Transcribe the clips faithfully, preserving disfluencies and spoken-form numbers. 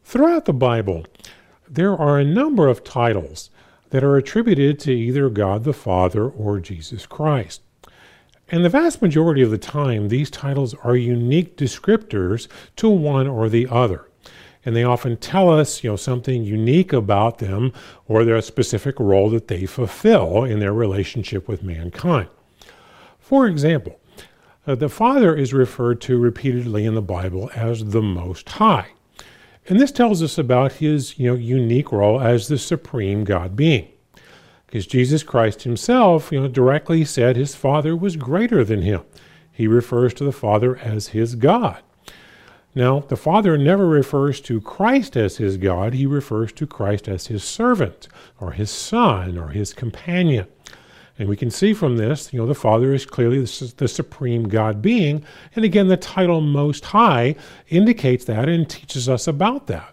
Throughout the Bible, there are a number of titles that are attributed to either God the Father or Jesus Christ. And the vast majority of the time, these titles are unique descriptors to one or the other. And they often tell us, you know, something unique about them or their specific role that they fulfill in their relationship with mankind. For example, uh, the Father is referred to repeatedly in the Bible as the Most High. And this tells us about his, you know, unique role as the supreme God being. Because Jesus Christ himself, you know, directly said his Father was greater than him. He refers to the Father as his God. Now, the Father never refers to Christ as his God. He refers to Christ as his servant, or his son, or his companion. And we can see from this, you know, the Father is clearly the, the supreme God being. And again, the title Most High indicates that and teaches us about that.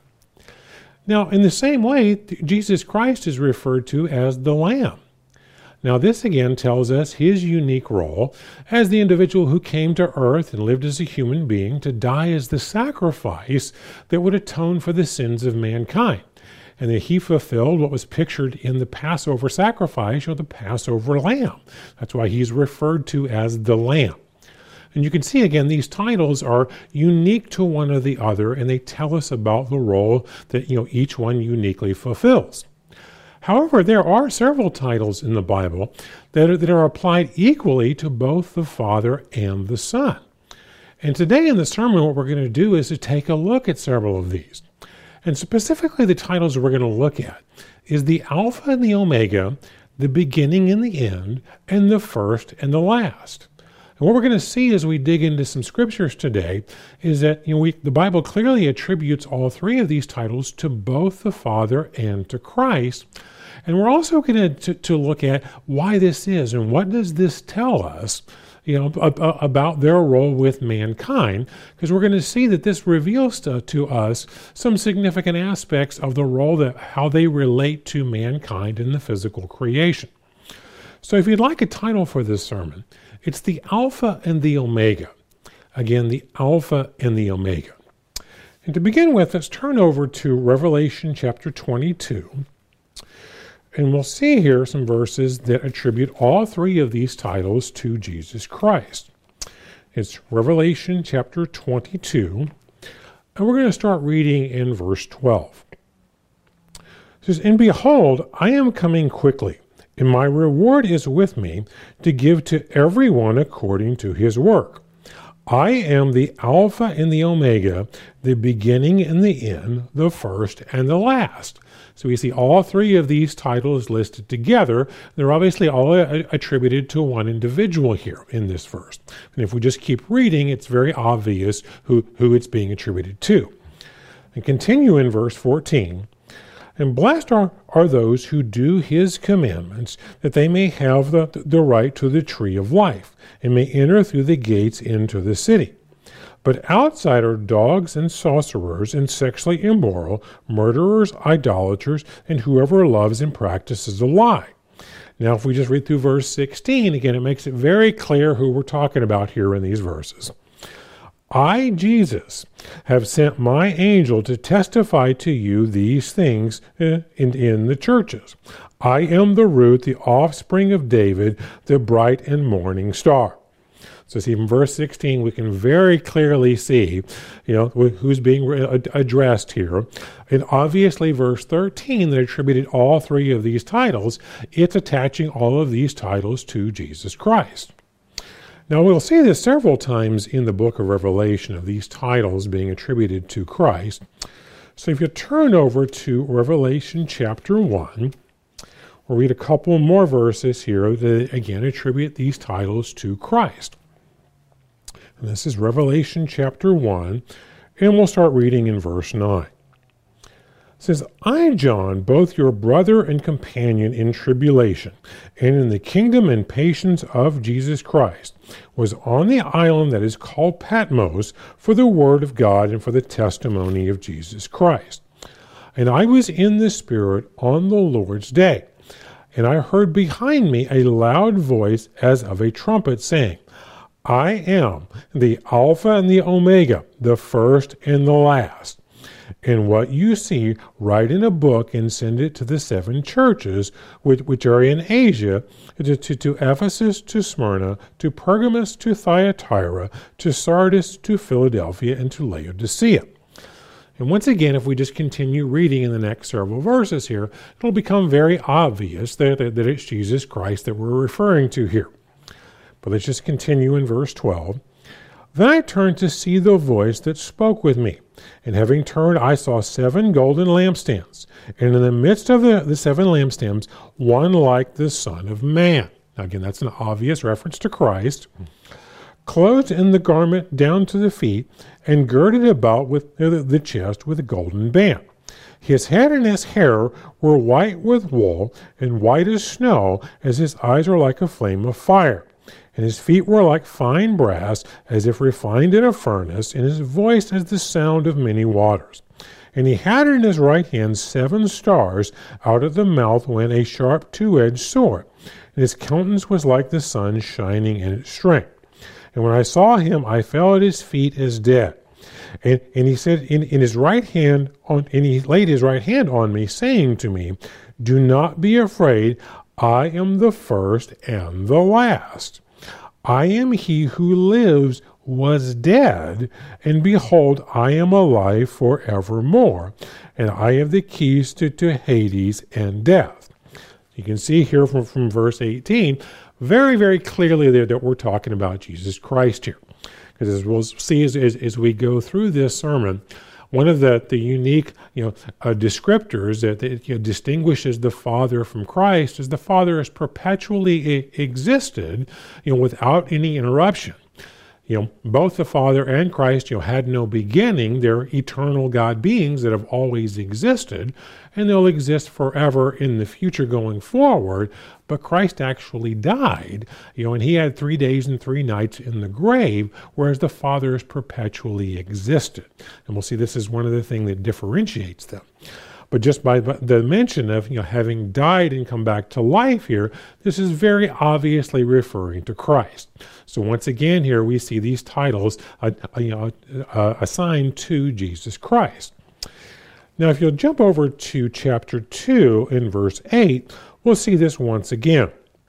Now, in the same way, Jesus Christ is referred to as the Lamb. Now, this again tells us his unique role as the individual who came to earth and lived as a human being to die as the sacrifice that would atone for the sins of mankind. And that he fulfilled what was pictured in the Passover sacrifice, or the Passover lamb. That's why he's referred to as the Lamb. And you can see, again, these titles are unique to one or the other, and they tell us about the role that, you know, each one uniquely fulfills. However, there are several titles in the Bible that are, that are applied equally to both the Father and the Son. And today in the sermon, what we're going to do is to take a look at several of these. And specifically the titles we're going to look at is the Alpha and the Omega, the beginning and the end, and the first and the last. And what we're going to see as we dig into some scriptures today is that, you know, we, the Bible clearly attributes all three of these titles to both the Father and to Christ. And we're also going to, to look at why this is and what does this tell us, you know, about their role with mankind, because we're going to see that this reveals to, to us some significant aspects of the role that how they relate to mankind in the physical creation. So if you'd like a title for this sermon, it's the Alpha and the Omega. Again, the Alpha and the Omega. And to begin with, let's turn over to Revelation chapter twenty-two. And we'll see here some verses that attribute all three of these titles to Jesus Christ. It's Revelation chapter twenty-two, and we're going to start reading in verse twelve. It says, "And behold, I am coming quickly, and my reward is with me to give to everyone according to his work. I am the Alpha and the Omega, the beginning and the end, the first and the last." So we see all three of these titles listed together. They're obviously all a- attributed to one individual here in this verse. And if we just keep reading, it's very obvious who, who it's being attributed to. And continue in verse fourteen. "And blessed are, are those who do his commandments, that they may have the, the right to the tree of life, and may enter through the gates into the city. But outside are dogs and sorcerers and sexually immoral, murderers, idolaters, and whoever loves and practices a lie." Now, if we just read through verse sixteen, again, it makes it very clear who we're talking about here in these verses. "I, Jesus, have sent my angel to testify to you these things in, in the churches. I am the root, the offspring of David, the bright and morning star." So see, in verse sixteen, we can very clearly see, you know, who's being addressed here. And obviously, verse thirteen, that attributed all three of these titles, it's attaching all of these titles to Jesus Christ. Now, we'll see this several times in the book of Revelation, of these titles being attributed to Christ. So if you turn over to Revelation chapter one, we'll read a couple more verses here that, again, attribute these titles to Christ. And this is Revelation chapter one, and we'll start reading in verse nine. It says, "I, John, both your brother and companion in tribulation, and in the kingdom and patience of Jesus Christ, was on the island that is called Patmos for the word of God and for the testimony of Jesus Christ. And I was in the Spirit on the Lord's day, and I heard behind me a loud voice as of a trumpet saying, I am the Alpha and the Omega, the first and the last. And what you see, write in a book and send it to the seven churches which, which are in Asia, to, to, to Ephesus, to Smyrna, to Pergamos, to Thyatira, to Sardis, to Philadelphia, and to Laodicea. And once again, if we just continue reading in the next several verses here, it'll become very obvious that, that, that it's Jesus Christ that we're referring to here. But let's just continue in verse twelve. Then I turned to see the voice that spoke with me. And having turned, I saw seven golden lampstands. And in the midst of the, the seven lampstands, one like the Son of Man. Now again, that's an obvious reference to Christ. Clothed in the garment down to the feet, and girded about with the chest with a golden band. His head and his hair were white with wool, and white as snow, as his eyes are like a flame of fire. And his feet were like fine brass, as if refined in a furnace, and his voice as the sound of many waters. And he had in his right hand seven stars, out of the mouth went a sharp two-edged sword, and his countenance was like the sun shining in its strength. And when I saw him, I fell at his feet as dead. And, and he said, in, in his right hand, on, and he laid his right hand on me, saying to me, do not be afraid, I am the first and the last. I am he who lives, was dead, and behold, I am alive forevermore, and I have the keys to, to Hades and death. You can see here from, from verse eighteen, very, very clearly there that we're talking about Jesus Christ here. Because as we'll see as, as, as we go through this sermon, one of the, the unique you know, uh, descriptors that, that you know, distinguishes the Father from Christ is the Father has perpetually e- existed you know, without any interruption. You know, both the Father and Christ you know, had no beginning. They're eternal God beings that have always existed, and they'll exist forever in the future going forward. But Christ actually died, you know, and he had three days and three nights in the grave, whereas the Father has perpetually existed. And we'll see this is one of the things that differentiates them. But just by the mention of you know, having died and come back to life here, this is very obviously referring to Christ. So once again here we see these titles uh, you know, uh, assigned to Jesus Christ. Now if you'll jump over to chapter two in verse eight, we'll see this once again.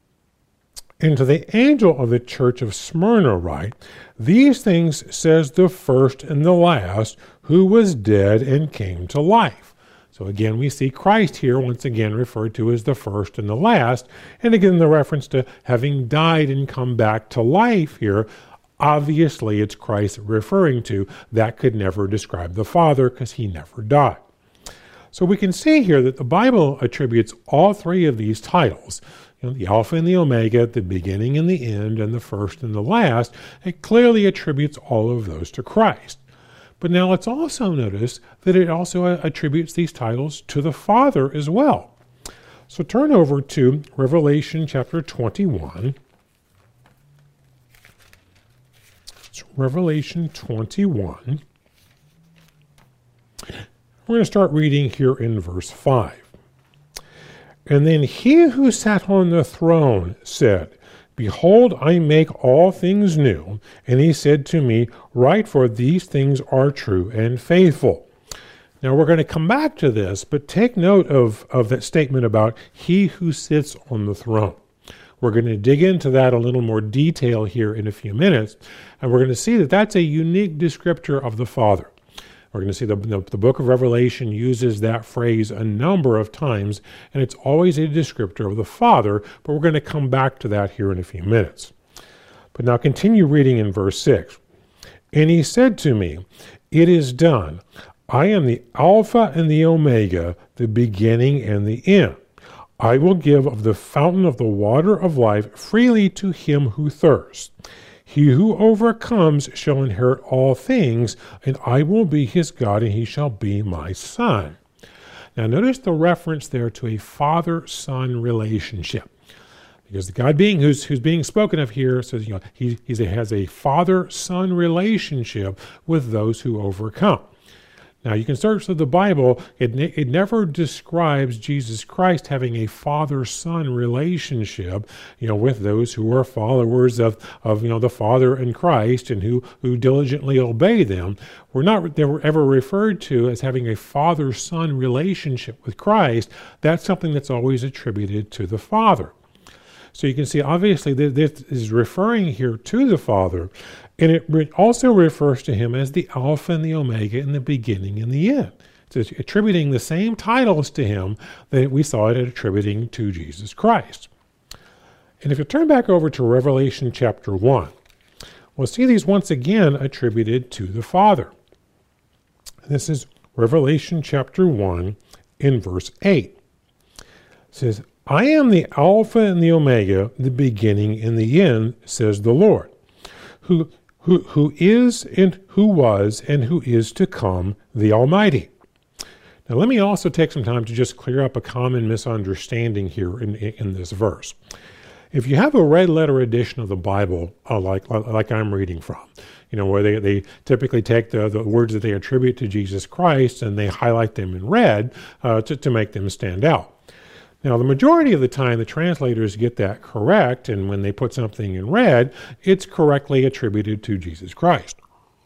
And to the angel of the church of Smyrna write, these things says the first and the last, who was dead and came to life. So again, we see Christ here once again referred to as the first and the last. And again, the reference to having died and come back to life here, obviously it's Christ referring to. That could never describe the Father because he never died. So we can see here that the Bible attributes all three of these titles, you know, the Alpha and the Omega, the beginning and the end, and the first and the last. It clearly attributes all of those to Christ. But now let's also notice that it also attributes these titles to the Father as well. So turn over to Revelation chapter twenty-one. It's Revelation twenty-one. We're going to start reading here in verse five. And then he who sat on the throne said, behold, I make all things new. And he said to me, write, for these things are true and faithful. Now we're going to come back to this, but take note of, of that statement about he who sits on the throne. We're going to dig into that a little more detail here in a few minutes, and we're going to see that that's a unique descriptor of the Father. We're going to see the, the, the book of Revelation uses that phrase a number of times, and it's always a descriptor of the Father, but we're going to come back to that here in a few minutes. But now continue reading in verse six. And he said to me, it is done. I am the Alpha and the Omega, the beginning and the end. I will give of the fountain of the water of life freely to him who thirsts. He who overcomes shall inherit all things, and I will be his God, and he shall be my son. Now notice the reference there to a father-son relationship. Because the God being who's, who's being spoken of here says, you know, he, he has a father-son relationship with those who overcome. Now, you can search through the Bible. It, ne- it never describes Jesus Christ having a father-son relationship, you know, with those who are followers of, of you know, the Father in Christ and who, who diligently obey them. We're not they were ever referred to as having a father-son relationship with Christ. That's something that's always attributed to the Father. So you can see, obviously, that this is referring here to the Father, and it re- also refers to him as the Alpha and the Omega, and the beginning and the end. So it's attributing the same titles to him that we saw it attributing to Jesus Christ. And if you turn back over to Revelation chapter one, we'll see these once again attributed to the Father. This is Revelation chapter one in verse eight. It says, I am the Alpha and the Omega, the beginning and the end, says the Lord, who, who, who is and who was and who is to come, the Almighty. Now let me also take some time to just clear up a common misunderstanding here in, in this verse. If you have a red letter edition of the Bible, uh, like like I'm reading from, you know, where they, they typically take the, the words that they attribute to Jesus Christ and they highlight them in red uh, to, to make them stand out. Now, the majority of the time, the translators get that correct, and when they put something in red, it's correctly attributed to Jesus Christ.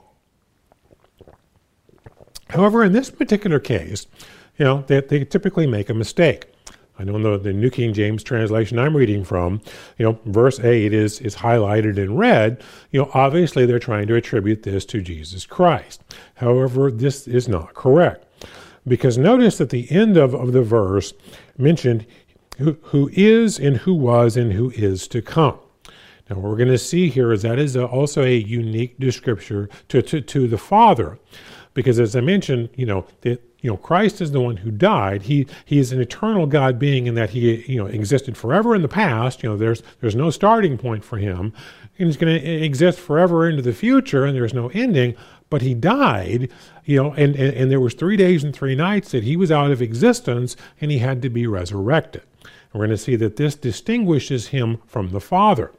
However, in this particular case, you know, they, they typically make a mistake. I know in the, the New King James translation I'm reading from, you know, verse eight is, is highlighted in red. You know, obviously they're trying to attribute this to Jesus Christ. However, this is not correct. Because notice at the end of, of the verse mentioned who, who is and who was and who is to come. Now what we're going to see here is that is a, also a unique description to, to, to the Father. Because as I mentioned, you know, that you know, Christ is the one who died. He he is an eternal God being in that he you know existed forever in the past. You know, there's there's no starting point for him, and he's going to exist forever into the future, and there's no ending. But he died, you know, and, and, and there was three days and three nights that he was out of existence, and he had to be resurrected. And we're going to see that this distinguishes him from the Father.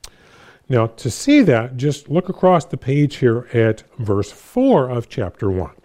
Now, to see that, just look across the page here at verse four of chapter one.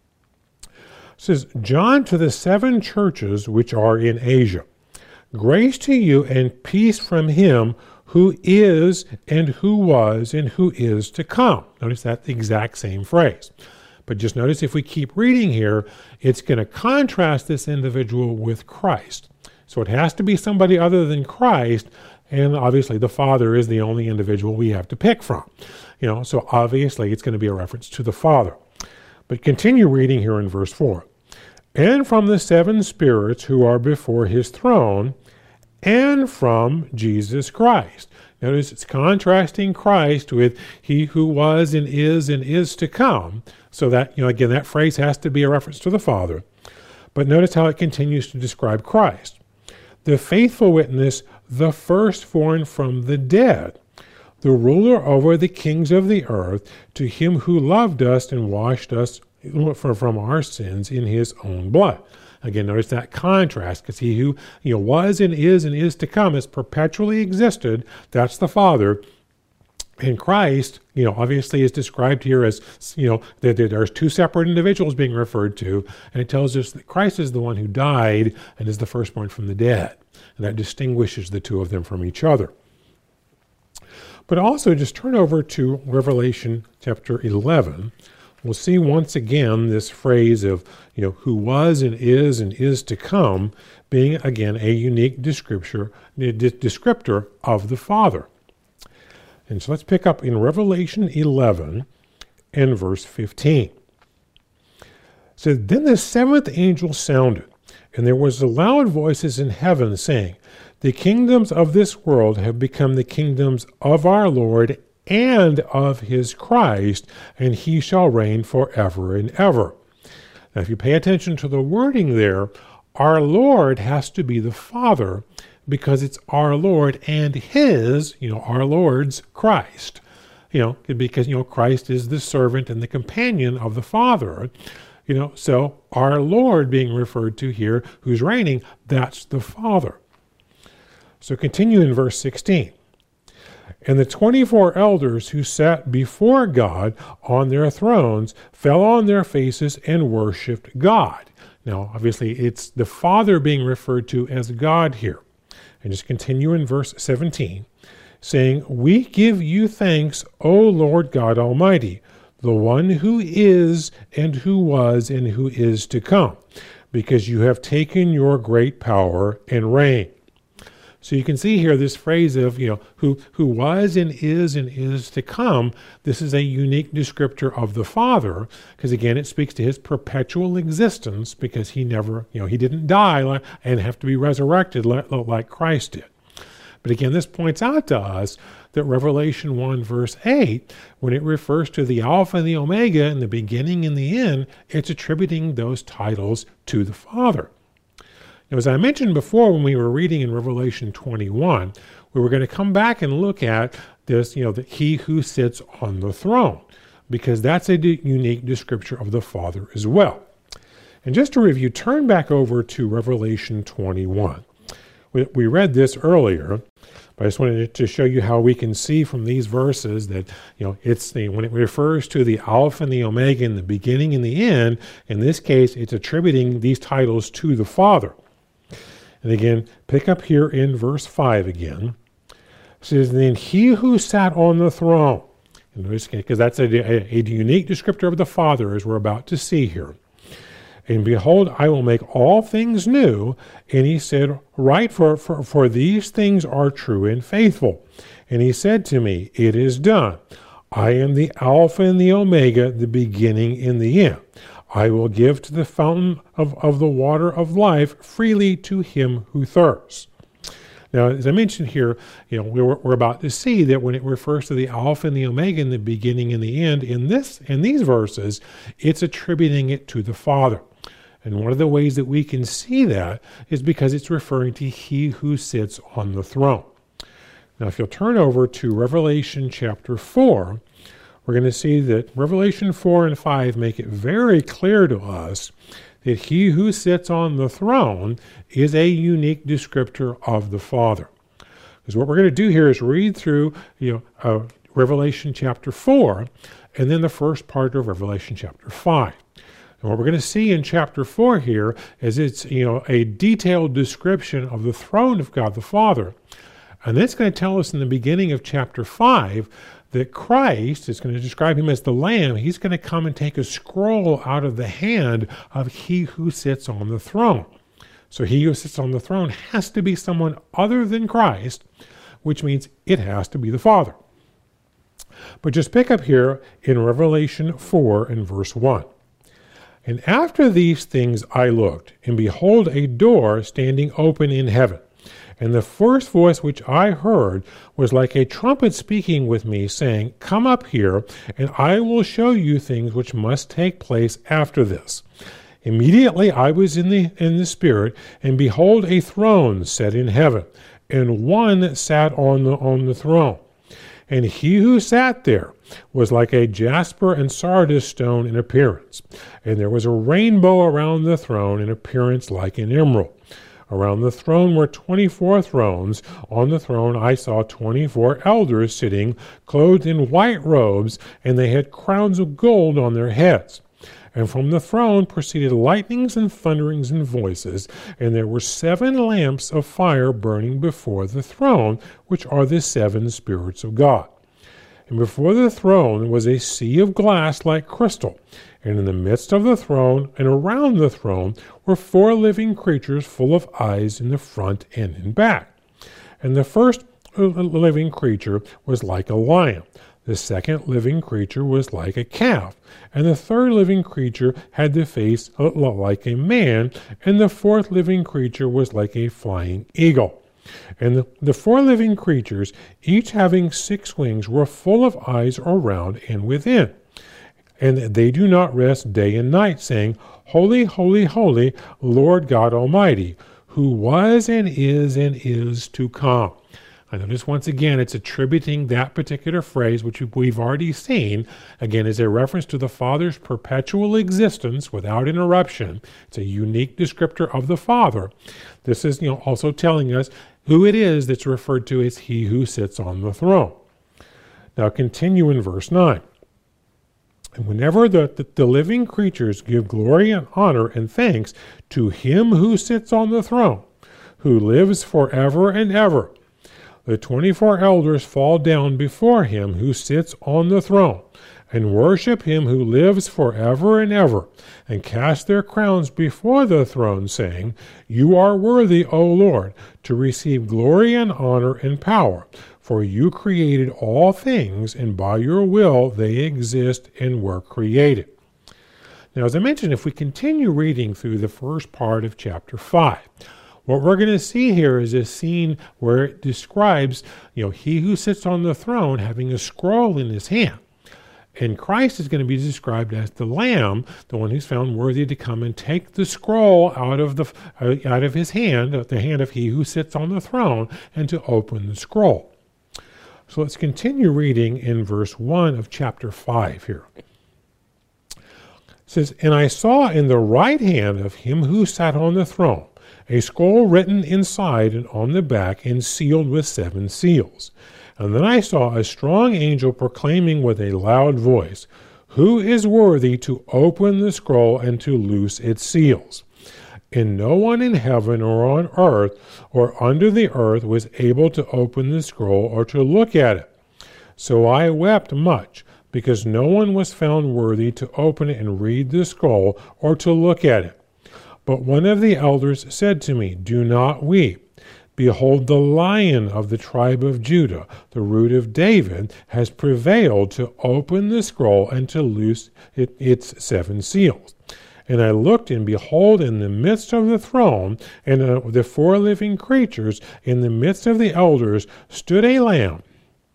It says, John to the seven churches which are in Asia, grace to you and peace from him who is and who was and who is to come. Notice that exact same phrase. But just notice if we keep reading here, it's going to contrast this individual with Christ. So it has to be somebody other than Christ, and obviously the Father is the only individual we have to pick from. You know, so obviously it's going to be a reference to the Father. But continue reading here in verse four. And from the seven spirits who are before his throne, and from Jesus Christ. Notice it's contrasting Christ with he who was and is and is to come. So that, you know, again, that phrase has to be a reference to the Father. But notice how it continues to describe Christ. The faithful witness, the firstborn from the dead, the ruler over the kings of the earth, to him who loved us and washed us from our sins in his own blood. Again, notice that contrast, because he who you know was and is and is to come has perpetually existed. That's the Father. And Christ, you know, obviously is described here as, you know, that there's two separate individuals being referred to, and it tells us that Christ is the one who died and is the firstborn from the dead. And that distinguishes the two of them from each other. But also just turn over to Revelation chapter eleven. We'll see once again this phrase of, you know, who was and is and is to come being, again, a unique descriptor, descriptor of the Father. And so let's pick up in Revelation eleven and verse fifteen. It says, Then the seventh angel sounded, and there was loud voices in heaven saying, The kingdoms of this world have become the kingdoms of our Lord and of his Christ, and he shall reign forever and ever. Now, if you pay attention to the wording there, our Lord has to be the Father, because it's our Lord and his, you know, our Lord's Christ. You know, because, you know, Christ is the servant and the companion of the Father. You know, so our Lord being referred to here, who's reigning, that's the Father. So continue in verse sixteen. And the twenty-four elders who sat before God on their thrones fell on their faces and worshipped God. Now, obviously, it's the Father being referred to as God here. And just continue in verse seventeen, saying, "We give you thanks, O Lord God Almighty, the one who is and who was and who is to come, because you have taken your great power and reign." So you can see here this phrase of, you know, who, who was and is and is to come. This is a unique descriptor of the Father, because again, it speaks to his perpetual existence, because he never, you know, he didn't die and have to be resurrected like Christ did. But again, this points out to us that Revelation one verse eight, when it refers to the Alpha and the Omega in the beginning and the end, it's attributing those titles to the Father. Now, as I mentioned before when we were reading in Revelation twenty-one, we were going to come back and look at this, you know, that he who sits on the throne, because that's a d- unique descriptor of the Father as well. And just to review, turn back over to Revelation twenty-one. We, we read this earlier, but I just wanted to show you how we can see from these verses that, you know, it's the, when it refers to the Alpha and the Omega in the beginning and the end, in this case, it's attributing these titles to the Father. And again, pick up here in verse five again. It says, "Then he who sat on the throne," because that's a, a, a unique descriptor of the Father, as we're about to see here. "And behold, I will make all things new. And he said, Write, for, for, for these things are true and faithful. And he said to me, It is done. I am the Alpha and the Omega, the beginning and the end. I will give to the fountain of, of the water of life freely to him who thirsts." Now, as I mentioned here, you know, we're, we're about to see that when it refers to the Alpha and the Omega in the beginning and the end, in this in these verses, it's attributing it to the Father. And one of the ways that we can see that is because it's referring to he who sits on the throne. Now, if you'll turn over to Revelation chapter four, we're going to see that Revelation four and five make it very clear to us that he who sits on the throne is a unique descriptor of the Father. Because what we're going to do here is read through, you know, uh, Revelation chapter four, and then the first part of Revelation chapter five. And what we're going to see in chapter four here is it's, you know, a detailed description of the throne of God the Father. And then it's going to tell us in the beginning of chapter five that Christ is going to describe him as the Lamb. He's going to come and take a scroll out of the hand of he who sits on the throne. So he who sits on the throne has to be someone other than Christ, which means it has to be the Father. But just pick up here in Revelation four and verse one. "And after these things I looked, and behold, a door standing open in heaven. And the first voice which I heard was like a trumpet speaking with me, saying, Come up here, and I will show you things which must take place after this. Immediately I was in the in the Spirit, and behold, a throne set in heaven, and one sat on the on the throne. And he who sat there was like a jasper and sardis stone in appearance. And there was a rainbow around the throne in appearance like an emerald. Around the throne were twenty-four thrones. On the throne I saw twenty-four elders sitting, clothed in white robes, and they had crowns of gold on their heads. And from the throne proceeded lightnings and thunderings and voices, and there were seven lamps of fire burning before the throne, which are the seven spirits of God. And before the throne was a sea of glass like crystal, and in the midst of the throne and around the throne were four living creatures full of eyes in the front and in back. And the first living creature was like a lion. The second living creature was like a calf, and the third living creature had the face like a man, and the fourth living creature was like a flying eagle. And the, the four living creatures, each having six wings, were full of eyes around and within. And they do not rest day and night, saying, Holy, holy, holy, Lord God Almighty, who was and is and is to come. I notice once again it's attributing that particular phrase, which we've already seen, again, as a reference to the Father's perpetual existence without interruption. It's a unique descriptor of the Father. This is, you know, also telling us who it is that's referred to as he who sits on the throne. Now continue in verse nine. And whenever the, the, the living creatures give glory and honor and thanks to him who sits on the throne, who lives forever and ever, the twenty-four elders fall down before him who sits on the throne, and worship him who lives forever and ever, and cast their crowns before the throne, saying, You are worthy, O Lord, to receive glory and honor and power, for you created all things, and by your will they exist and were created. Now, as I mentioned, if we continue reading through the first part of chapter five, what we're going to see here is a scene where it describes, you know, he who sits on the throne having a scroll in his hand. And Christ is going to be described as the Lamb, the one who's found worthy to come and take the scroll out of the uh, out of his hand, the hand of he who sits on the throne, and to open the scroll. So let's continue reading in verse one of chapter five here. It says, And I saw in the right hand of him who sat on the throne a scroll written inside and on the back and sealed with seven seals. And then I saw a strong angel proclaiming with a loud voice, Who is worthy to open the scroll and to loose its seals? And no one in heaven or on earth or under the earth was able to open the scroll or to look at it. So I wept much, because no one was found worthy to open it and read the scroll or to look at it. But one of the elders said to me, Do not weep. Behold, the Lion of the tribe of Judah, the root of David, has prevailed to open the scroll and to loose it, its seven seals. And I looked, and behold, in the midst of the throne, and uh, the four living creatures, in the midst of the elders, stood a lamb,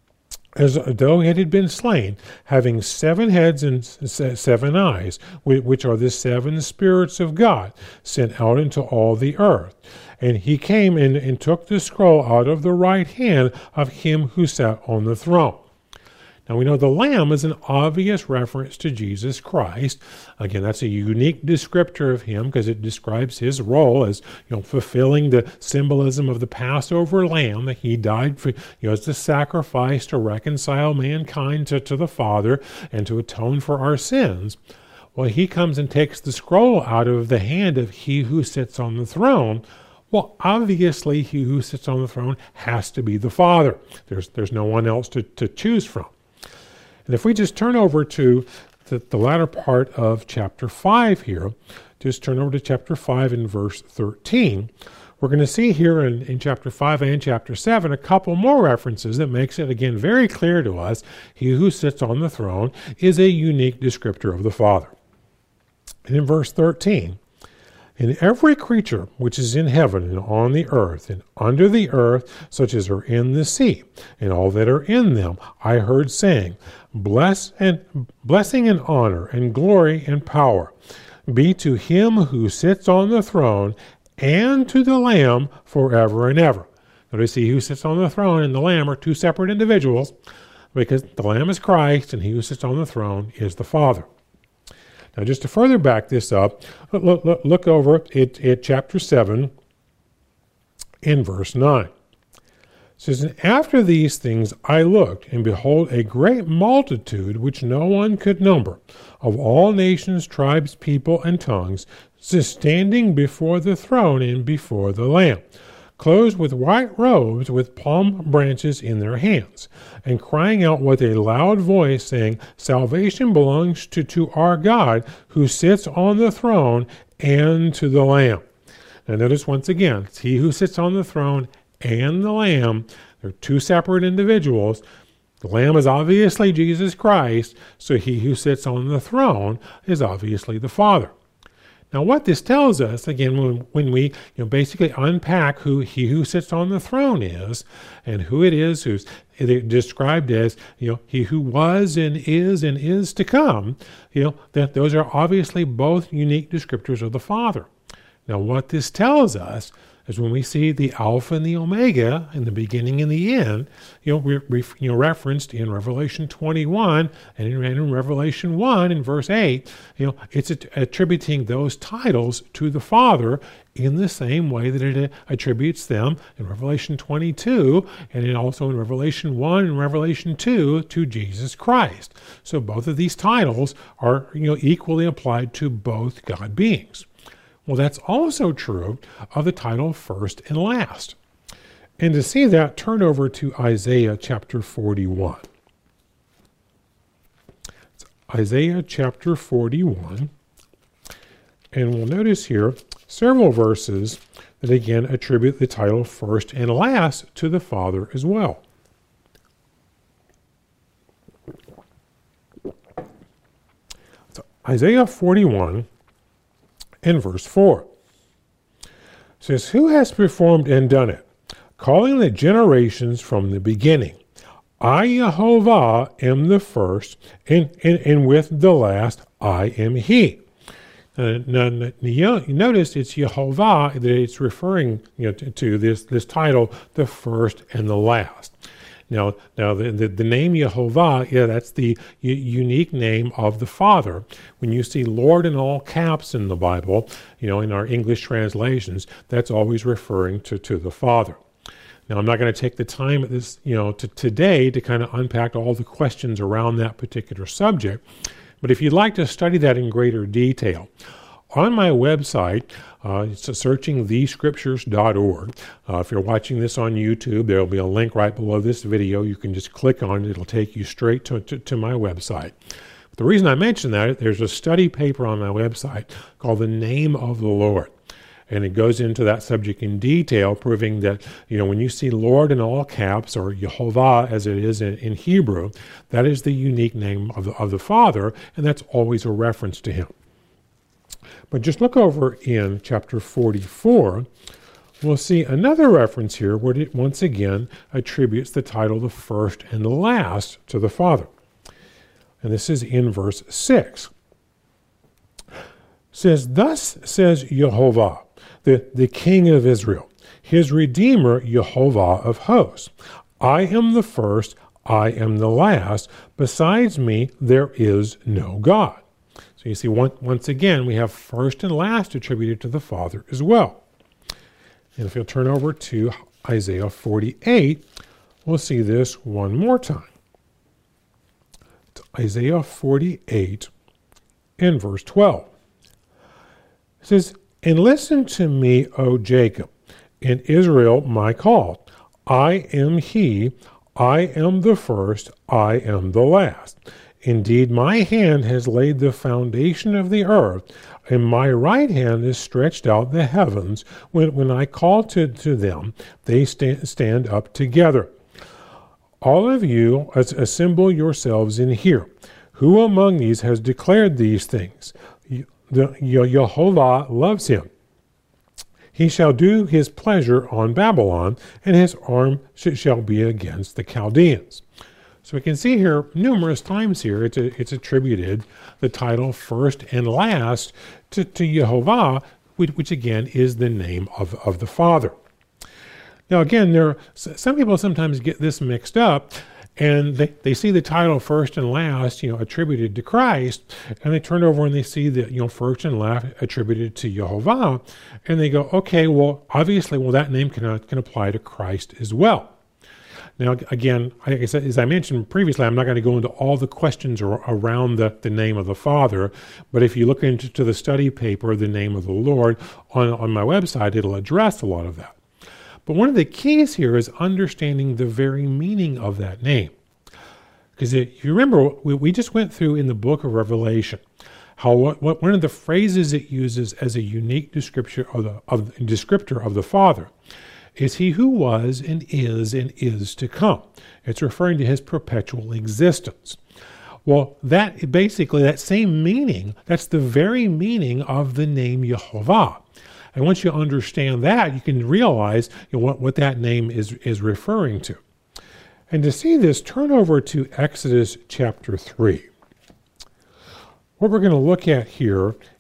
as though it had been slain, having seven heads and seven eyes, which are the seven spirits of God, sent out into all the earth. And he came and, and took the scroll out of the right hand of him who sat on the throne. Now we know the Lamb is an obvious reference to Jesus Christ. Again, that's a unique descriptor of him because it describes his role as, you know, fulfilling the symbolism of the Passover lamb, that he died for, you know, as the sacrifice to reconcile mankind to, to the Father and to atone for our sins. Well, he comes and takes the scroll out of the hand of he who sits on the throne. Well, obviously, he who sits on the throne has to be the Father. There's, there's no one else to, to choose from. And if we just turn over to the, the latter part of chapter five here, just turn over to chapter five and verse thirteen, we're going to see here in, in chapter five and chapter seven a couple more references that makes it, again, very clear to us he who sits on the throne is a unique descriptor of the Father. And in verse thirteen, And every creature which is in heaven and on the earth and under the earth, such as are in the sea, and all that are in them, I heard saying, Bless and blessing and honor and glory and power be to him who sits on the throne and to the Lamb forever and ever. Notice he who sits on the throne and the Lamb are two separate individuals, because the Lamb is Christ and he who sits on the throne is the Father. Now, just to further back this up, look, look, look over at, at chapter seven in verse nine. It says, And after these things I looked, and behold, a great multitude, which no one could number, of all nations, tribes, people, and tongues, standing before the throne and before the Lamb, clothed with white robes, with palm branches in their hands, and crying out with a loud voice, saying, Salvation belongs to, to our God, who sits on the throne, and to the Lamb. Now notice once again, it's he who sits on the throne and the Lamb. They're two separate individuals. The Lamb is obviously Jesus Christ, so he who sits on the throne is obviously the Father. Now, what this tells us, again, when, when we you know, basically unpack who he who sits on the throne is, and who it is who's described as, you know, he who was and is and is to come, you know, that those are obviously both unique descriptors of the Father. Now, what this tells us is when we see the Alpha and the Omega in the beginning and the end, you know, we, we you know, referenced in Revelation twenty-one and in, and in Revelation one in verse eight, you know, it's att- attributing those titles to the Father in the same way that it attributes them in Revelation twenty-two and in also in Revelation one and Revelation two to Jesus Christ. So both of these titles are, you know, equally applied to both God beings. Well, that's also true of the title first and last. And to see that, turn over to Isaiah chapter forty-one. It's Isaiah chapter forty-one. And we'll notice here several verses that again attribute the title first and last to the Father as well. So Isaiah forty-one in verse four. It says, "Who has performed and done it, calling the generations from the beginning? I, Yehovah, am the first, and, and, and with the last I am he." Uh, now, now, you notice it's Yehovah that it's referring, you know, to, to this, this title, the first and the last. Now, now the, the, the name Yehovah, yeah, that's the u- unique name of the Father. When you see Lord in all caps in the Bible, you know, in our English translations, that's always referring to, to the Father. Now, I'm not going to take the time at this, you know, to today to kind of unpack all the questions around that particular subject. But if you'd like to study that in greater detail, on my website, uh, it's searching the scriptures dot org. Uh, if you're watching this on YouTube, there will be a link right below this video. You can just click on it. It'll take you straight to, to, to my website. But the reason I mention that, there's a study paper on my website called The Name of the Lord. And it goes into that subject in detail, proving that, you know, when you see Lord in all caps, or Yehovah as it is in, in Hebrew, that is the unique name of the, of the Father, and that's always a reference to him. But just look over in chapter forty-four, we'll see another reference here where it once again attributes the title the first and the last to the Father. And this is in verse six. It says, "Thus says Yehovah, the, the King of Israel, his Redeemer, Yehovah of hosts. I am the first, I am the last. Besides me, there is no God." So you see, one, once again, we have first and last attributed to the Father as well. And if you'll turn over to Isaiah forty-eight, we'll see this one more time. It's Isaiah forty-eight in verse twelve. It says, "And listen to me, O Jacob, and Israel my call. I am he, I am the first, I am the last. Indeed, my hand has laid the foundation of the earth, and my right hand has stretched out the heavens. When, when I call to, to them, they stand, stand up together. All of you, assemble yourselves in here. Who among these has declared these things? The Yehovah loves him. He shall do his pleasure on Babylon, and his arm shall be against the Chaldeans." So we can see here numerous times here it's, a, it's attributed the title first and last to, to Yehovah, which, which again is the name of, of the Father. Now again, there are, some people sometimes get this mixed up, and they, they see the title first and last, you know, attributed to Christ, and they turn over and they see the, you know, first and last attributed to Yehovah, and they go, okay, well, obviously, well, that name can, can apply to Christ as well. Now, again, like I said, as I mentioned previously, I'm not going to go into all the questions around the, the name of the Father, but if you look into to the study paper, The Name of the Lord, on, on my website, it'll address a lot of that. But one of the keys here is understanding the very meaning of that name. Because if you remember, we, we just went through in the book of Revelation how what, what one of the phrases it uses as a unique description of the of, descriptor of the Father is he who was and is and is to come. It's referring to his perpetual existence. Well, that basically, that same meaning, that's the very meaning of the name Yehovah. And once you understand that, you can realize, you know, what, what that name is, is referring to. And to see this, turn over to Exodus chapter three. What we're going to look at here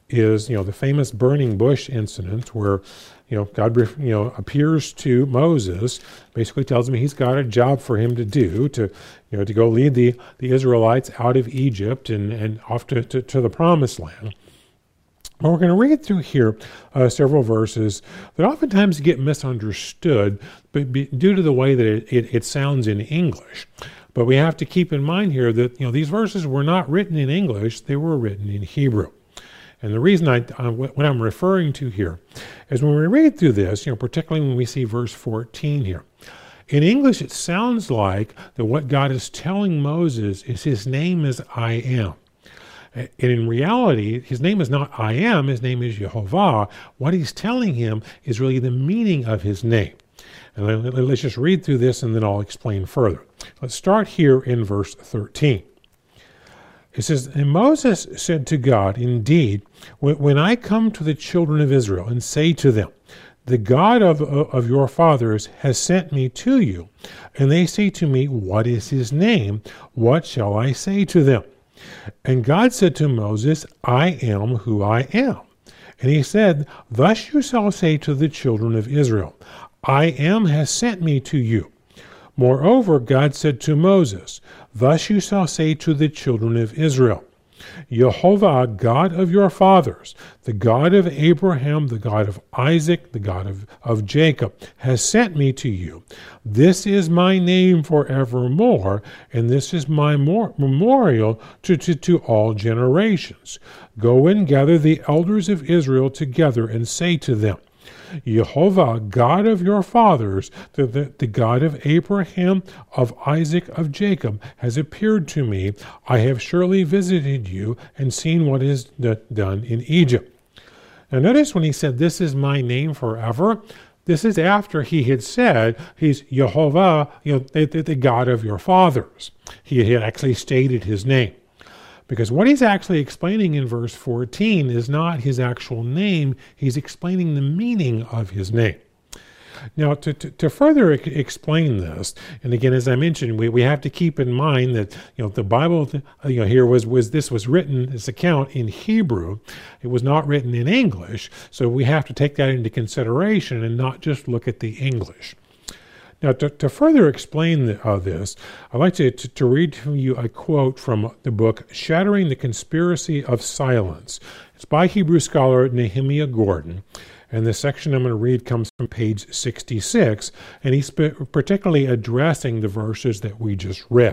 is, you know, the famous burning bush incident where, you know, God, you know, appears to Moses, basically tells him he's got a job for him to do, to, you know, to go lead the, the Israelites out of Egypt and, and off to, to, to the promised land. Well, we're going to read through here uh, several verses that oftentimes get misunderstood but be, due to the way that it, it, it sounds in English. But we have to keep in mind here that, you know, these verses were not written in English, they were written in Hebrew. And the reason I, uh, what I'm referring to here is when we read through this, you know, particularly when we see verse fourteen here, in English it sounds like that what God is telling Moses is his name is I am. And in reality, his name is not I am, his name is Yehovah. What he's telling him is really the meaning of his name. And let's just read through this and then I'll explain further. Let's start here in verse thirteen. It says, and Moses said to God, indeed, when I come to the children of Israel and say to them, the God of, of your fathers has sent me to you, and they say to me, what is his name? What shall I say to them? And God said to Moses, I am who I am. And he said, thus you shall say to the children of Israel, I am has sent me to you. Moreover, God said to Moses, thus you shall say to the children of Israel, Yehovah, God of your fathers, the God of Abraham, the God of Isaac, the God of, of Jacob, has sent me to you. This is my name forevermore, and this is my mor- memorial to, to, to all generations. Go and gather the elders of Israel together and say to them, Yehovah, God of your fathers, the, the, the God of Abraham, of Isaac, of Jacob, has appeared to me. I have surely visited you and seen what is d- done in Egypt. Now notice when he said, this is my name forever, this is after he had said he's Yehovah, you know, the, the God of your fathers. He had actually stated his name. Because what he's actually explaining in verse fourteen is not his actual name, he's explaining the meaning of his name. Now, to, to, to further e- explain this, and again, as I mentioned, we, we have to keep in mind that, you know, the Bible, you know, here was, was, this was written, this account in Hebrew. It was not written in English, so we have to take that into consideration and not just look at the English. Now, to, to further explain the, uh, this, I'd like to, to, to read to you a quote from the book, Shattering the Conspiracy of Silence. It's by Hebrew scholar Nehemiah Gordon, and the section I'm going to read comes from page sixty-six, and he's particularly addressing the verses that we just read.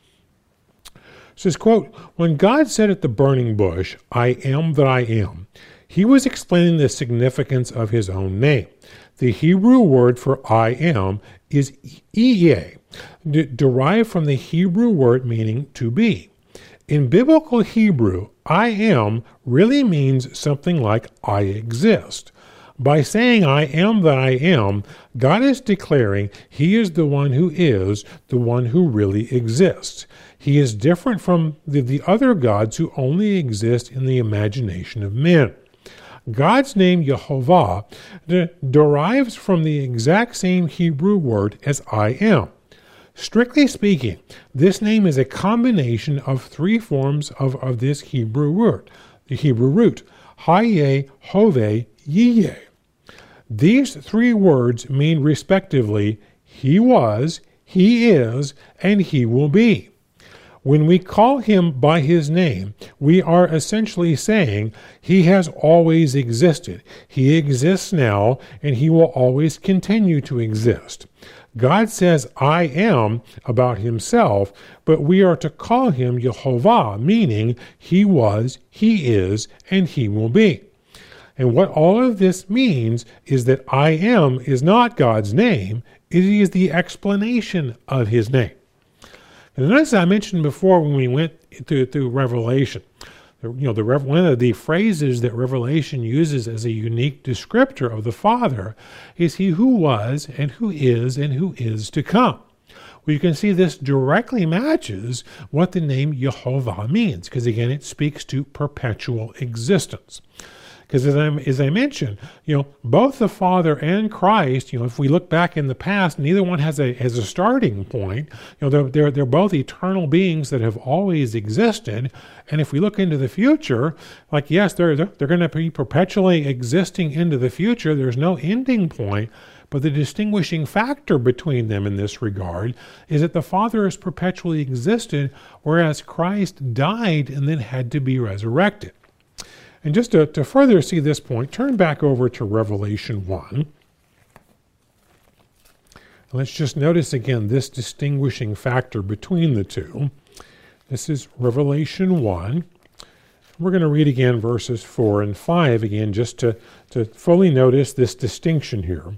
It says, quote, when God said at the burning bush, I am that I am, he was explaining the significance of his own name. The Hebrew word for I am is Ehyeh, d- derived from the Hebrew word meaning to be. In biblical Hebrew, I am really means something like I exist. By saying I am that I am, God is declaring he is the one who is, the one who really exists. He is different from the, the other gods who only exist in the imagination of men. God's name, Yehovah, de- derives from the exact same Hebrew word as I am. Strictly speaking, this name is a combination of three forms of, of this Hebrew word, the Hebrew root, Hayeh, Hoveh, Yiyeh. These three words mean respectively, he was, he is, and he will be. When we call him by his name, we are essentially saying he has always existed. He exists now, and he will always continue to exist. God says, I am about himself, but we are to call him Yehovah, meaning he was, he is, and he will be. And what all of this means is that I am is not God's name, it is the explanation of his name. And as I mentioned before when we went through, through Revelation, you know, the one of the phrases that Revelation uses as a unique descriptor of the Father is he who was and who is and who is to come. Well, you can see this directly matches what the name Yehovah means, because again, it speaks to perpetual existence. Because as I, as I mentioned, you know, both the Father and Christ, you know, if we look back in the past, neither one has a has a starting point. You know, they're they're, they're both eternal beings that have always existed. And if we look into the future, like yes, they're they're, they're going to be perpetually existing into the future. There's no ending point. But the distinguishing factor between them in this regard is that the Father has perpetually existed, whereas Christ died and then had to be resurrected. And just to, to further see this point, turn back over to Revelation one. Let's just notice again this distinguishing factor between the two. This is Revelation one. We're going to read again verses four and five again, just to, to fully notice this distinction here.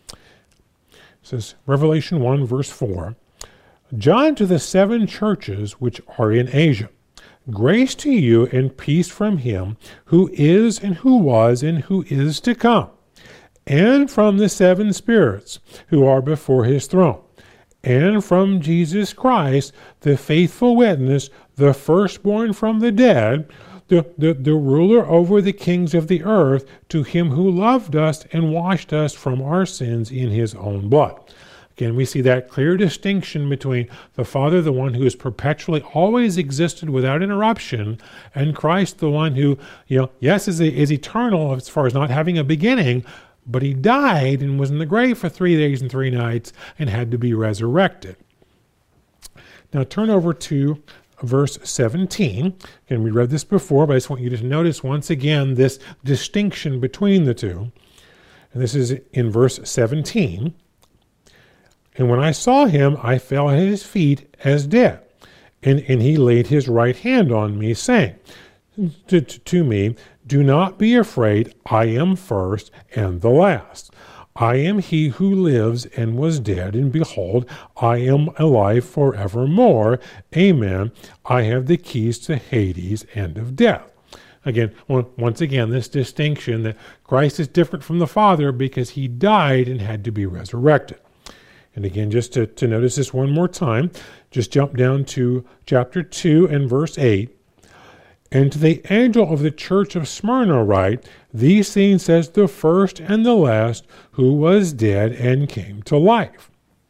It says, Revelation one, verse four, John to the seven churches which are in Asia, grace to you and peace from him who is and who was and who is to come, and from the seven spirits who are before his throne, and from Jesus Christ, the faithful witness, the firstborn from the dead, The, the, the ruler over the kings of the earth, to him who loved us and washed us from our sins in his own blood. Again, we see that clear distinction between the Father, the one who has perpetually always existed without interruption, and Christ, the one who, you know, yes, is, is eternal as far as not having a beginning, but he died and was in the grave for three days and three nights and had to be resurrected. Now turn over to verse seventeen. Again, we read this before, but I just want you to notice once again this distinction between the two. And this is in verse seventeen. And when I saw him, I fell at his feet as dead. And, and he laid his right hand on me, saying to, to, to me, do not be afraid, I am first and the last. I am he who lives and was dead, and behold, I am alive forevermore. Amen. I have the keys to Hades and of death. Again, once again, this distinction that Christ is different from the Father because he died and had to be resurrected. And again, just to, to notice this one more time, just jump down to chapter two and verse eight. And to the angel of the church of Smyrna write, these things says the first and the last, who was dead and came to life.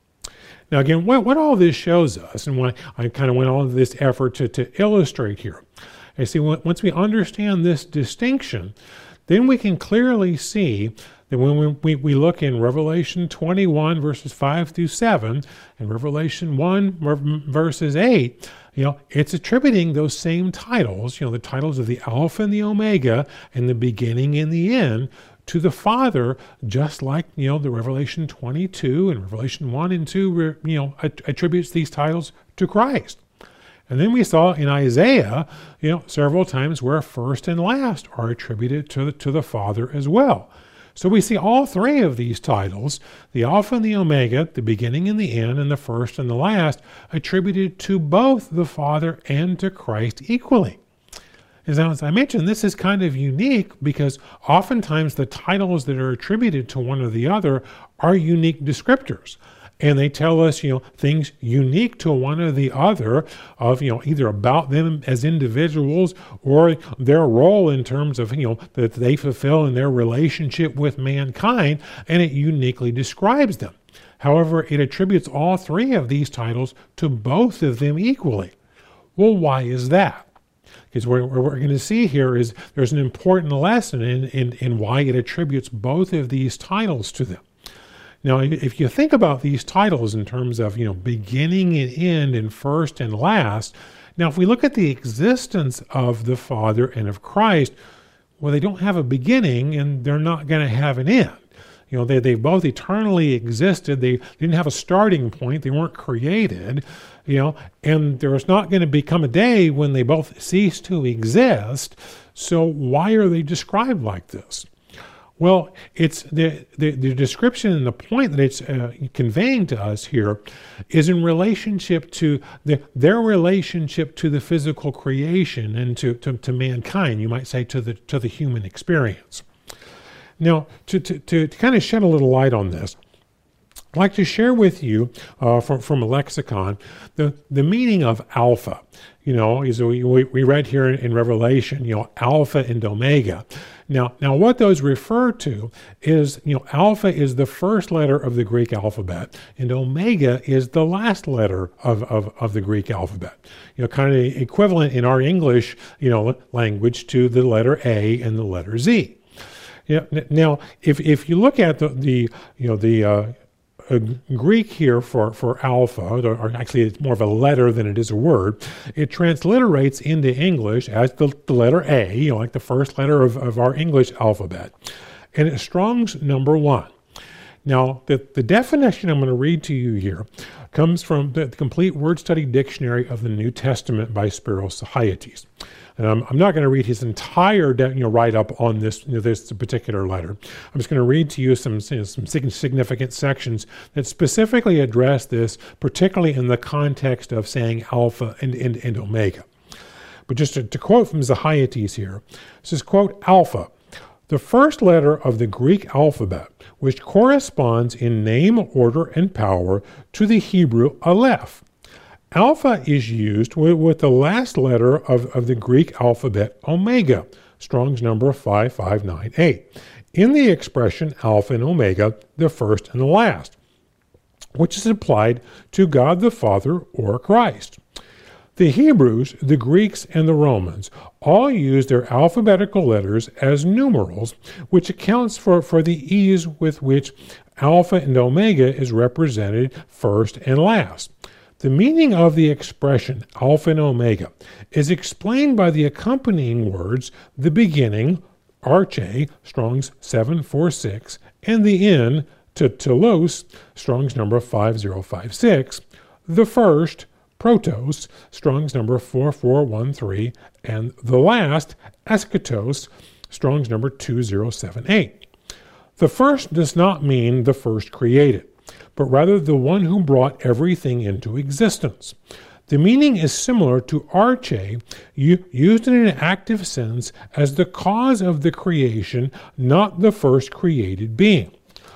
Now again, what, what all this shows us, and what I kind of went on this effort to, to illustrate here, I see once we understand this distinction, then we can clearly see that when we, we, we look in Revelation twenty-one, verses five through seven, and Revelation one, verses eight, you know, it's attributing those same titles, you know, the titles of the Alpha and the Omega, and the beginning and the end, to the Father, just like, you know, the Revelation twenty-two and Revelation one and two, you know, attributes these titles to Christ. And then we saw in Isaiah, you know, several times where first and last are attributed to the, to the Father as well. So we see all three of these titles, the Alpha and the Omega, the beginning and the end, and the first and the last, attributed to both the Father and to Christ equally. As I mentioned, this is kind of unique because oftentimes the titles that are attributed to one or the other are unique descriptors. And they tell us, you know, things unique to one or the other of, you know, either about them as individuals or their role in terms of, you know, that they fulfill in their relationship with mankind, and it uniquely describes them. However, it attributes all three of these titles to both of them equally. Well, why is that? Because what we're going to see here is there's an important lesson in, in, in why it attributes both of these titles to them. Now, if you think about these titles in terms of, you know, beginning and end and first and last, now if we look at the existence of the Father and of Christ, well, they don't have a beginning and they're not going to have an end. You know, they, they both eternally existed. They didn't have a starting point. They weren't created, you know, and there's not going to become a day when they both cease to exist. So why are they described like this? Well, it's the, the, the description and the point that it's uh, conveying to us here is in relationship to the, their relationship to the physical creation and to, to, to mankind, you might say to the to the human experience. Now, to, to, to kind of shed a little light on this, I'd like to share with you uh, from, from a lexicon the, the meaning of alpha. You know, is we, we read here in, in Revelation, you know, Alpha and Omega. Now, now what those refer to is, you know, alpha is the first letter of the Greek alphabet, and omega is the last letter of, of, of the Greek alphabet. You know, kind of equivalent in our English, you know, language to the letter A and the letter Z. Yeah. Now, if if you look at the, the you know the uh, uh, Greek here for for alpha, or actually it's more of a letter than it is a word, it transliterates into English as the, the letter A, you know, like the first letter of, of our English alphabet, and it's Strong's number one. Now, the, the definition I'm going to read to you here comes from the, the Complete Word Study Dictionary of the New Testament by Spiros Zacharias. Um, I'm not going to read his entire you know, write-up on this, you know, this particular letter. I'm just going to read to you some, you know, some significant sections that specifically address this, particularly in the context of saying alpha and, and, and omega. But just to, to quote from Zacharias here, it says, quote, alpha, the first letter of the Greek alphabet, which corresponds in name, order, and power to the Hebrew aleph. Alpha is used with, with the last letter of, of the Greek alphabet, omega, Strong's number five five nine eight, in the expression alpha and omega, the first and the last, which is applied to God the Father or Christ. The Hebrews, the Greeks, and the Romans all use their alphabetical letters as numerals, which accounts for, for the ease with which alpha and omega is represented first and last. The meaning of the expression alpha and omega is explained by the accompanying words, the beginning, arche, Strong's seven four six, and the end, telos, Strong's number five zero five six, the first, protos, Strong's number four four one three, and the last, eschatos, Strong's number two zero seven eight. The first does not mean the first created, but rather the one who brought everything into existence. The meaning is similar to arche, used in an active sense as the cause of the creation, not the first created being.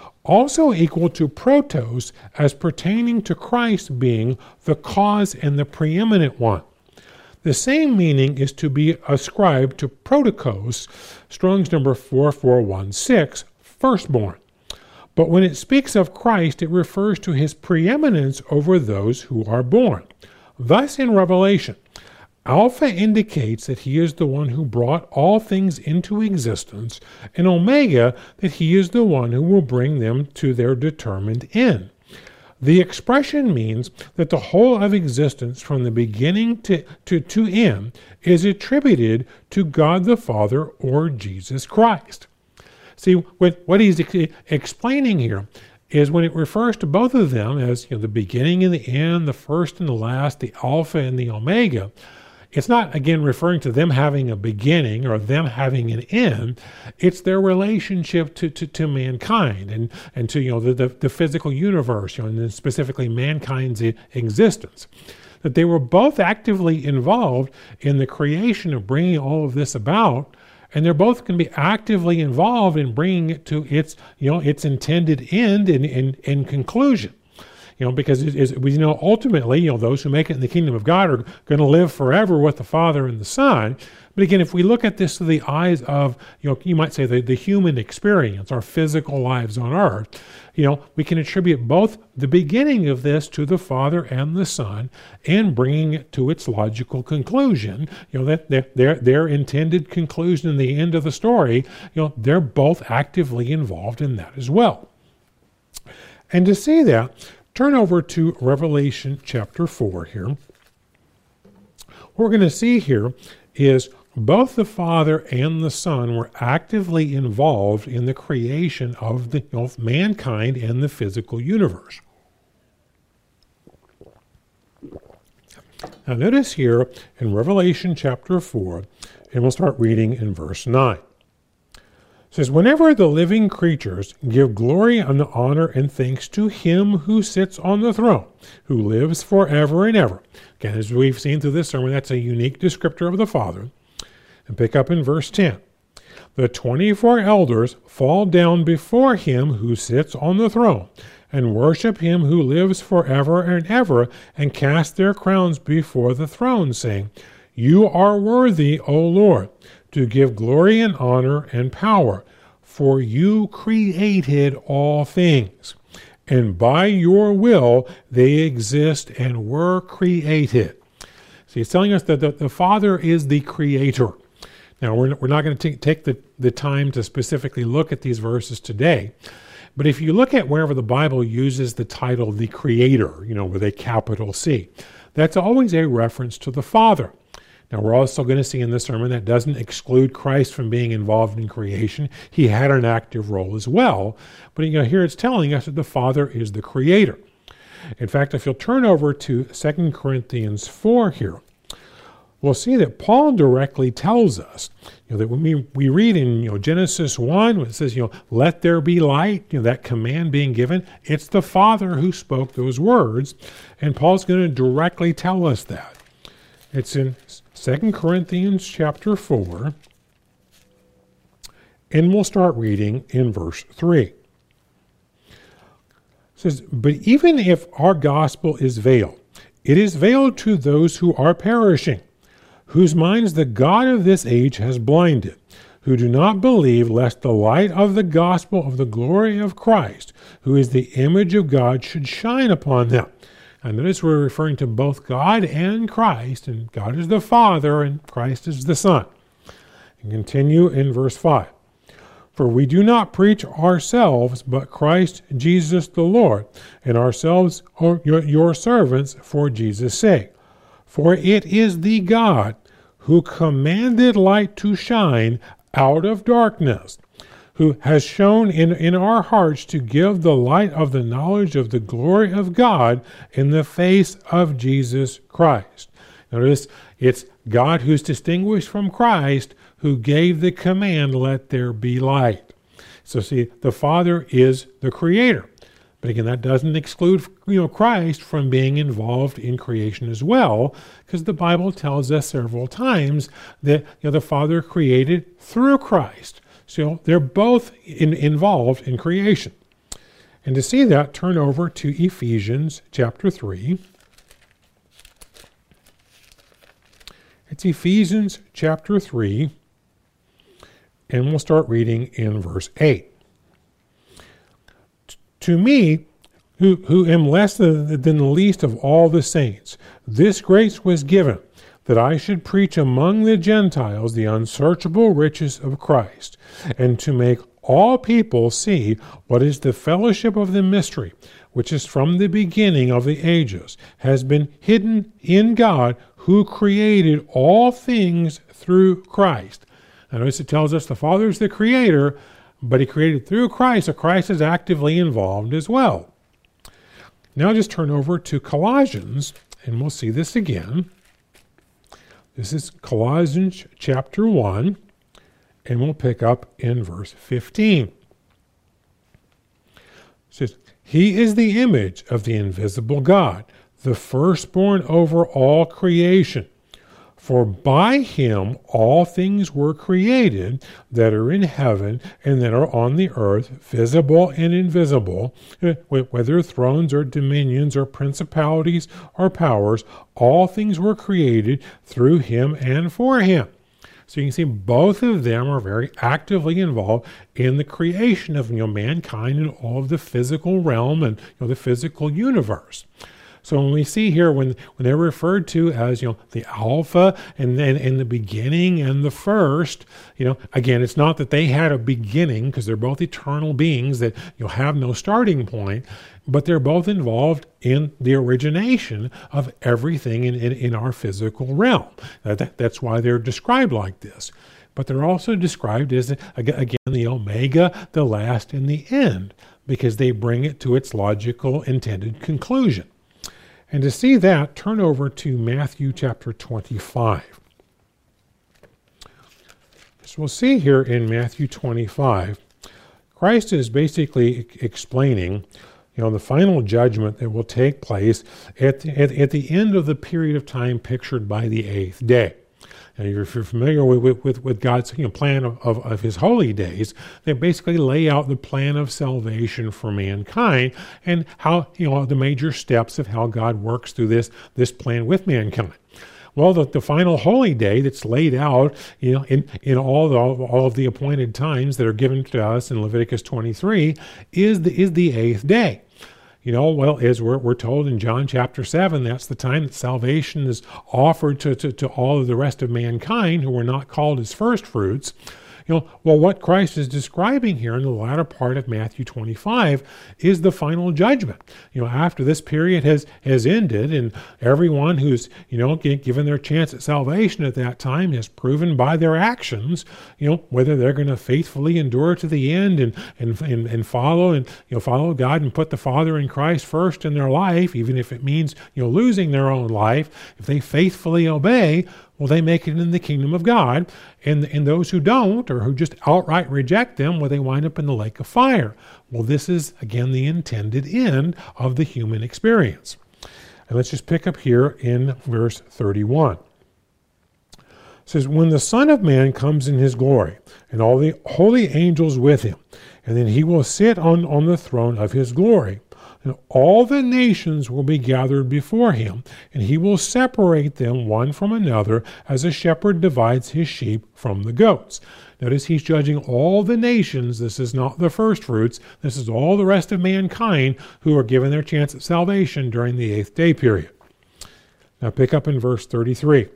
Also equal to protos as pertaining to Christ being the cause and the preeminent one. The same meaning is to be ascribed to protokos, Strong's number four four one six, firstborn. But when it speaks of Christ, it refers to his preeminence over those who are born. Thus in Revelation, Alpha indicates that he is the one who brought all things into existence, and Omega that he is the one who will bring them to their determined end. The expression means that the whole of existence from the beginning to, to, to end is attributed to God the Father or Jesus Christ. See, what, what he's ex- explaining here is when it refers to both of them as you know, the beginning and the end, the first and the last, the Alpha and the Omega, it's not, again, referring to them having a beginning or them having an end. It's their relationship to, to, to mankind and, and to you know the, the, the physical universe, you know, and specifically mankind's existence. That they were both actively involved in the creation of bringing all of this about, and they're both going to be actively involved in bringing it to its, you know, its intended end and, and, and conclusion. You know, because it is, we know ultimately, you know, those who make it in the kingdom of God are going to live forever with the Father and the Son. But again, if we look at this through the eyes of, you know, you might say the, the human experience, our physical lives on earth, you know, we can attribute both the beginning of this to the Father and the Son and bringing it to its logical conclusion, you know, that their, their, their intended conclusion and the end of the story, you know, they're both actively involved in that as well. And to see that, turn over to Revelation chapter four here. What we're going to see here is both the Father and the Son were actively involved in the creation of, the, of mankind and the physical universe. Now notice here in Revelation chapter four, and we'll start reading in verse nine. It says, whenever the living creatures give glory and honor and thanks to him who sits on the throne, who lives forever and ever. Again, as we've seen through this sermon, that's a unique descriptor of the Father. And pick up in verse ten. The twenty-four elders fall down before him who sits on the throne, and worship him who lives forever and ever, and cast their crowns before the throne, saying, You are worthy, O Lord, to give glory and honor and power. For you created all things, and by your will they exist and were created. See, it's telling us that the, the Father is the creator. Now, we're, we're not going to take the, the time to specifically look at these verses today, but if you look at wherever the Bible uses the title the Creator, you know, with a capital C, that's always a reference to the Father. Now, we're also going to see in this sermon that doesn't exclude Christ from being involved in creation. He had an active role as well, but you know, here it's telling us that the Father is the Creator. In fact, if you'll turn over to Second Corinthians four here, we'll see that Paul directly tells us, you know, that when we, we read in you know, Genesis one, when it says, you know, let there be light, you know, that command being given, it's the Father who spoke those words, and Paul's going to directly tell us that. It's in Second Corinthians chapter four, and we'll start reading in verse three. It says, but even if our gospel is veiled, it is veiled to those who are perishing, whose minds the God of this age has blinded, who do not believe, lest the light of the gospel of the glory of Christ, who is the image of God, should shine upon them. And notice we're referring to both God and Christ, and God is the Father, and Christ is the Son. And continue in verse five. For we do not preach ourselves, but Christ Jesus the Lord, and ourselves or your, your servants for Jesus' sake. For it is the God who commanded light to shine out of darkness, who has shown in, in our hearts to give the light of the knowledge of the glory of God in the face of Jesus Christ. Notice, it's God who's distinguished from Christ who gave the command, let there be light. So see, the Father is the Creator. But again, that doesn't exclude you know, Christ from being involved in creation as well, because the Bible tells us several times that you know, the Father created through Christ. So they're both in, involved in creation. And to see that, turn over to Ephesians chapter three. It's Ephesians chapter three, and we'll start reading in verse eight. To me, who, who am less than, than the least of all the saints, this grace was given, that I should preach among the Gentiles the unsearchable riches of Christ, and to make all people see what is the fellowship of the mystery, which is from the beginning of the ages, has been hidden in God, who created all things through Christ. Now notice it tells us the Father is the Creator, but He created through Christ, so Christ is actively involved as well. Now just turn over to Colossians, and we'll see this again. This is Colossians chapter one, and we'll pick up in verse fifteen. It says, He is the image of the invisible God, the firstborn over all creation. For by Him all things were created that are in heaven and that are on the earth, visible and invisible, whether thrones or dominions or principalities or powers, all things were created through Him and for Him. So you can see both of them are very actively involved in the creation of you know, mankind and all of the physical realm and you know, the physical universe. So when we see here, when, when they're referred to as, you know, the Alpha and then in the beginning and the first, you know, again, it's not that they had a beginning because they're both eternal beings that you'll have no starting point, but they're both involved in the origination of everything in, in, in our physical realm. That, that's why they're described like this. But they're also described as, again, the Omega, the last, and the end, because they bring it to its logical intended conclusion. And to see that, turn over to Matthew chapter twenty-five. So we'll see here in Matthew twenty-five, Christ is basically explaining, you know, the final judgment that will take place at the, at, at the end of the period of time pictured by the eighth day. Now, if you're familiar with, with, with God's you know, plan of, of, of His holy days, they basically lay out the plan of salvation for mankind and how, you know, the major steps of how God works through this, this plan with mankind. Well, the, the final holy day that's laid out, you know, in, in all, the, all of the appointed times that are given to us in Leviticus twenty-three is the, is the eighth day. You know, well, as we're, we're told in John chapter seven, that's the time that salvation is offered to, to, to all of the rest of mankind who were not called as first fruits. You know, well, what Christ is describing here in the latter part of Matthew twenty-five is the final judgment. You know, after this period has, has ended and everyone who's, you know, given their chance at salvation at that time has proven by their actions, you know, whether they're going to faithfully endure to the end and, and, and, and follow and, you know, follow God and put the Father in Christ first in their life, even if it means, you know, losing their own life. If they faithfully obey, well, they make it in the kingdom of God. And, and those who don't, or who just outright reject them, well, they wind up in the lake of fire. Well, this is, again, the intended end of the human experience. And let's just pick up here in verse thirty-one. It says, when the Son of Man comes in his glory, and all the holy angels with him, and then he will sit on, on the throne of his glory, and all the nations will be gathered before him, and he will separate them one from another as a shepherd divides his sheep from the goats. Notice he's judging all the nations. This is not the first fruits. This is all the rest of mankind who are given their chance at salvation during the eighth day period. Now pick up in verse thirty-three.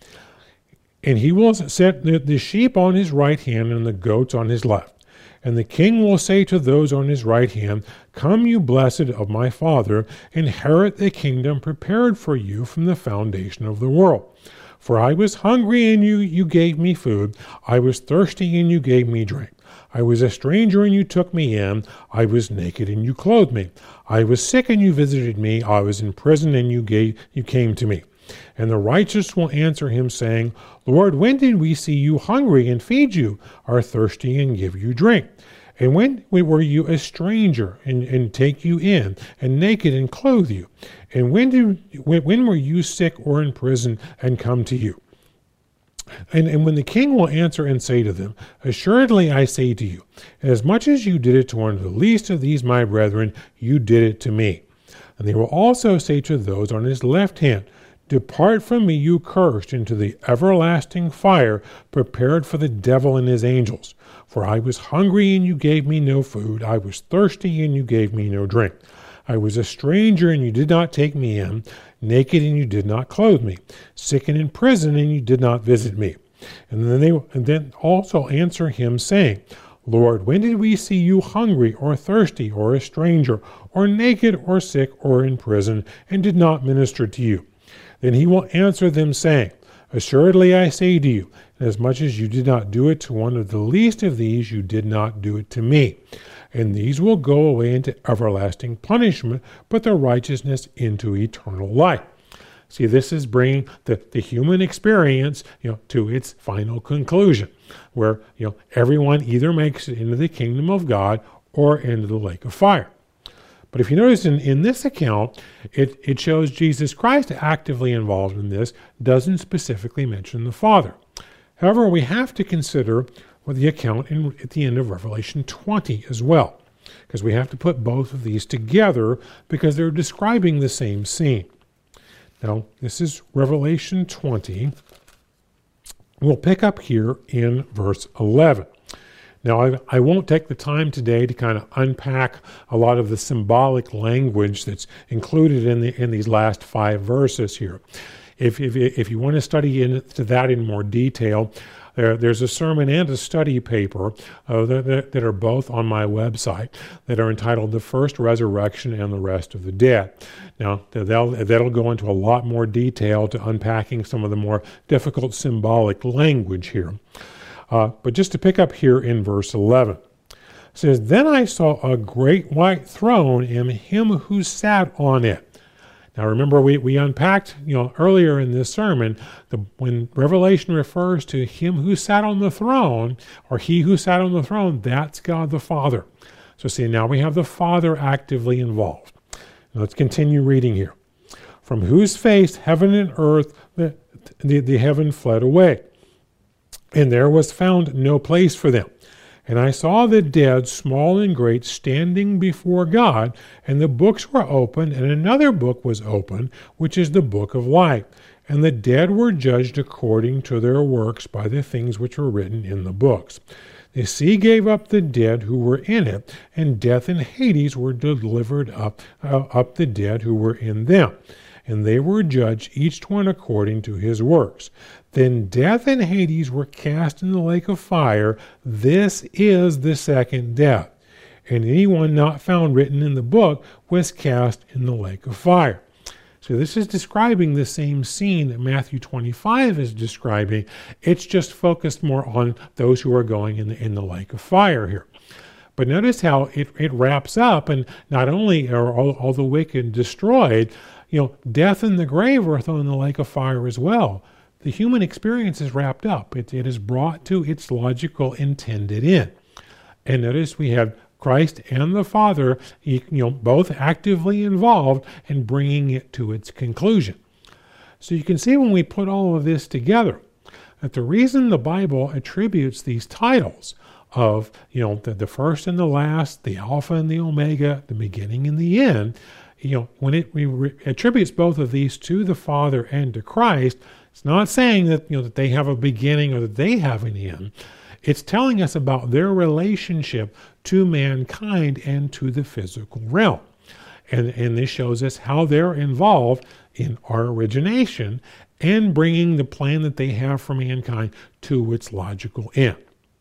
And he will set the, the sheep on his right hand and the goats on his left. And the king will say to those on his right hand, come, you blessed of my Father, inherit the kingdom prepared for you from the foundation of the world. For I was hungry, and you, you gave me food. I was thirsty, and you gave me drink. I was a stranger, and you took me in. I was naked, and you clothed me. I was sick, and you visited me. I was in prison, and you gave you came to me. And the righteous will answer him, saying, Lord, when did we see you hungry and feed you, or thirsty and give you drink? And when were you a stranger and, and take you in, and naked and clothe you? And when did when, when were you sick or in prison and come to you? And, and when the king will answer and say to them, assuredly I say to you, as much as you did it to one of the least of these my brethren, you did it to me. And they will also say to those on his left hand, depart from me, you cursed, into the everlasting fire prepared for the devil and his angels. For I was hungry, and you gave me no food. I was thirsty, and you gave me no drink. I was a stranger, and you did not take me in. Naked, and you did not clothe me. Sick and in prison, and you did not visit me. And then they and then also answer him, saying, Lord, when did we see you hungry, or thirsty, or a stranger, or naked, or sick, or in prison, and did not minister to you? Then he will answer them, saying, assuredly I say to you, inasmuch as you did not do it to one of the least of these, you did not do it to me. And these will go away into everlasting punishment, but the righteousness into eternal life. See, this is bringing the, the human experience, you know, to its final conclusion, where, you know, everyone either makes it into the kingdom of God or into the lake of fire. But if you notice in, in this account, it, it shows Jesus Christ actively involved in this, doesn't specifically mention the Father. However, we have to consider well, the account in, at the end of Revelation twenty as well, because we have to put both of these together because they're describing the same scene. Now, this is Revelation twenty. We'll pick up here in verse eleven. Now, I, I won't take the time today to kind of unpack a lot of the symbolic language that's included in the in these last five verses here. If if, if you want to study into that in more detail, there, there's a sermon and a study paper uh, that, that are both on my website that are entitled The First Resurrection and the Rest of the Dead. Now, that'll, that'll go into a lot more detail to unpacking some of the more difficult symbolic language here. Uh, but just to pick up here in verse eleven, it says, then I saw a great white throne and him who sat on it. Now remember, we, we unpacked, you know, earlier in this sermon, the, when Revelation refers to him who sat on the throne, or he who sat on the throne, that's God the Father. So see, now we have the Father actively involved. Now let's continue reading here. From whose face heaven and earth, the, the, the heaven fled away. And there was found no place for them. And I saw the dead, small and great, standing before God, and the books were opened, and another book was opened, which is the book of life. And the dead were judged according to their works by the things which were written in the books. The sea gave up the dead who were in it, and death and Hades were delivered up, uh, up the dead who were in them. And they were judged, each one according to his works. Then death and Hades were cast in the lake of fire. This is the second death. And anyone not found written in the book was cast in the lake of fire. So this is describing the same scene that Matthew twenty-five is describing. It's just focused more on those who are going in the, in the lake of fire here. But notice how it, it wraps up, and not only are all, all the wicked destroyed, you know, death and the grave are thrown in the lake of fire as well. The human experience is wrapped up. It, it is brought to its logical intended end. And notice we have Christ and the Father, you know, both actively involved in bringing it to its conclusion. So you can see when we put all of this together, that the reason the Bible attributes these titles of, you know, the, the first and the last, the Alpha and the Omega, the beginning and the end, you know, when it we re- attributes both of these to the Father and to Christ, it's not saying that, you know, that they have a beginning or that they have an end. It's telling us about their relationship to mankind and to the physical realm. And, and this shows us how they're involved in our origination and bringing the plan that they have for mankind to its logical end.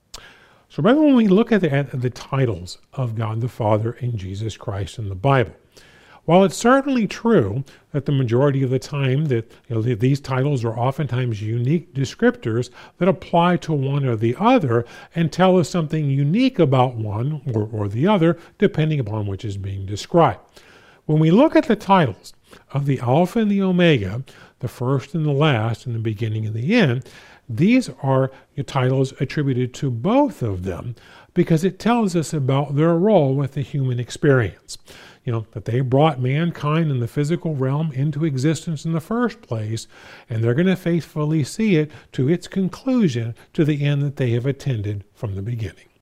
So rather, when we look at the, at the titles of God the Father and Jesus Christ in the Bible, while it's certainly true that the majority of the time that, you know, these titles are oftentimes unique descriptors that apply to one or the other and tell us something unique about one or, or the other, depending upon which is being described. When we look at the titles of the Alpha and the Omega, the first and the last, and the beginning and the end, these are titles attributed to both of them because it tells us about their role with the human experience. You know, that they brought mankind in the physical realm into existence in the first place, and they're going to faithfully see it to its conclusion, to the end that they have attended from the beginning.